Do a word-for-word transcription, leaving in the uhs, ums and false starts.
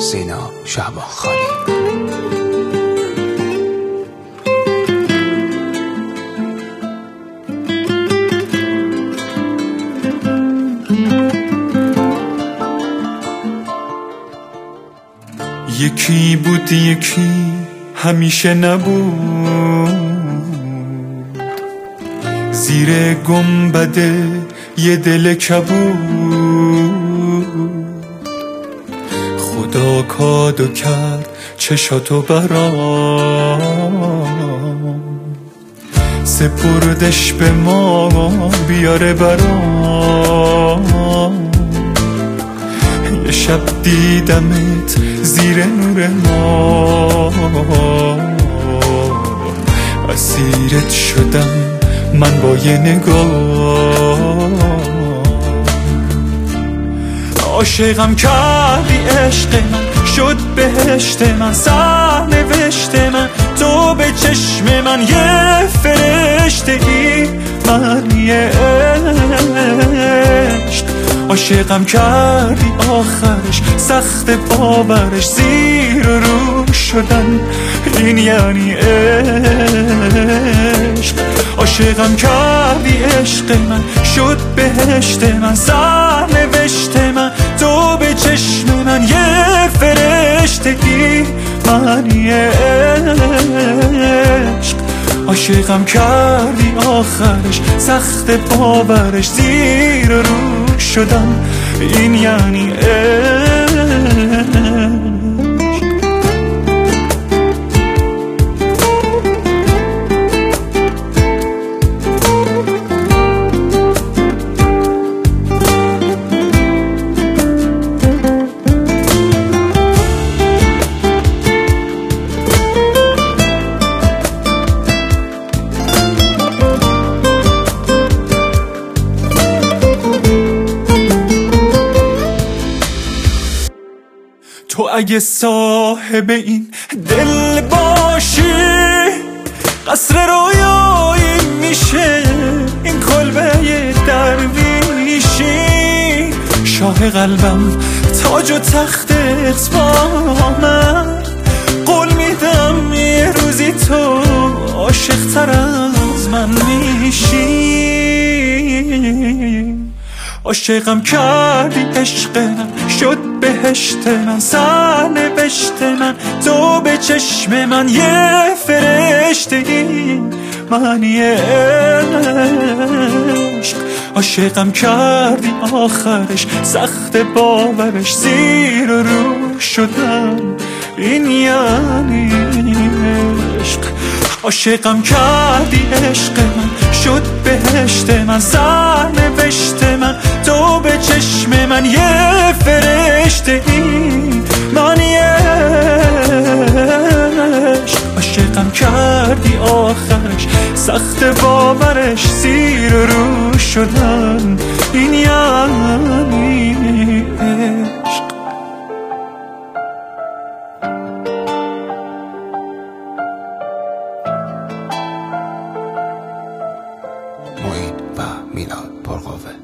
سینا شعبانخانی. یکی بود یکی همیشه نبود، زیر گنبد یه دل کبود. خدا کادو کرد چشاتو برام، سپردش به ما بیاره برام. یه شب دیدمت زیر نور ما، اسیرت شدم من با یه نگاه. عاشقم کردی عشق من، شد بهشت من، سرنوشت من. تو به چشم من یه فرشته ای، من یه عشق. عاشقم کردی آخرش سخت باورش، زیر و رو شدن این یعنی عشق. عاشقم کردی عشق من، شد بهشت من، سرنوشت من. تو به چشم من یه فرشته ای، من یه عشق. عاشقم کردی آخرش سخت باورش، زیر و رو شدن این یعنی عشق. تو اگه صاحب این دل باشی، قصر رویایی میشه این کلبه درویشی. شاه قلبم تاج و تختت با من، قول میدم یه روزی تو عاشق تر از من میشی. عاشقم کردی عشق من، شد بهشت من، سرنوشت من. تو به چشم من یه فرشته ای، من یه عشق. عاشقم کردی آخرش سخت باورش، زیر و رو شدن این یعنی عشق. عاشقم کردی عشق من، شد بهشت من، سرنوشت من. تو به چشم من یه فرشته ای، من یه عشق. عاشقم کردی آخرش سخت باورش، زیر و رو شدن این یعنی عشق. معین و میلاد پرقوه.